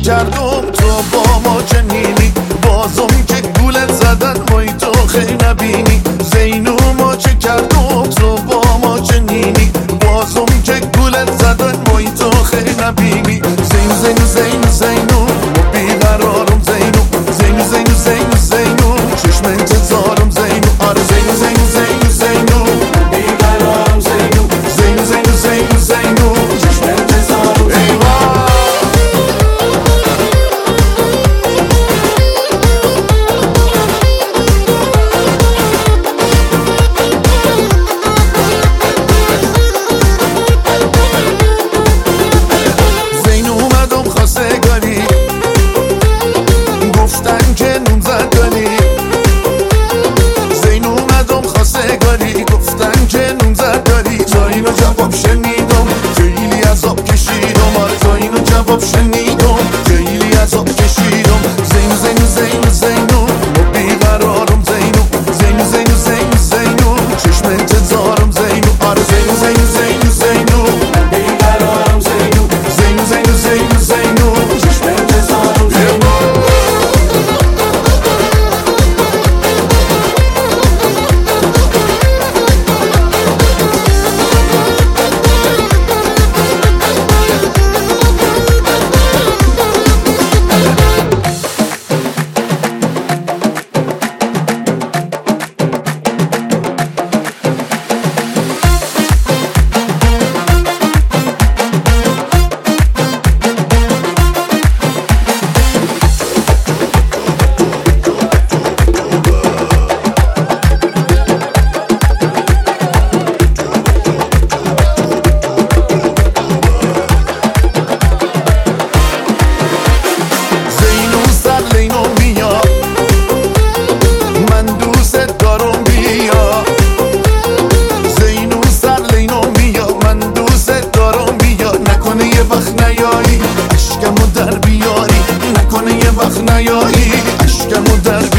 کردم تو با ما چنینی، بازم که گولت زدن وای تو خیلی نبینی. زینو ما چه کردم تو با ما چنینی، بازم که گولت زدن وای تو خیلی نبینی. زینو زینو زینو زینو بیقرارم، زینو زینو زینو زینو زینو چشم انتظارم، زینو آره زینو زینو زینو زینو بیقرارم، زینو زینو زینو زینو زینو چشم انتظارم. ایوان گفتن که نون زدنی، زین اومدم خواستگاری، گفتن که نون زدنی. تا اینو جواب شنیدم خیلی عذاب کشیدم، آره تا اینو جواب شنیدم خیلی عذاب کشیدم. زینو زینو زینو زینو ما بیقرارم، زینو زینو زینو زینو زینو چشم انتظارم، زینو آره زینو زینو زینو زینو بیقرارم، زینو زینو زینو زینو زینو چشم انتظارم. اشکمو در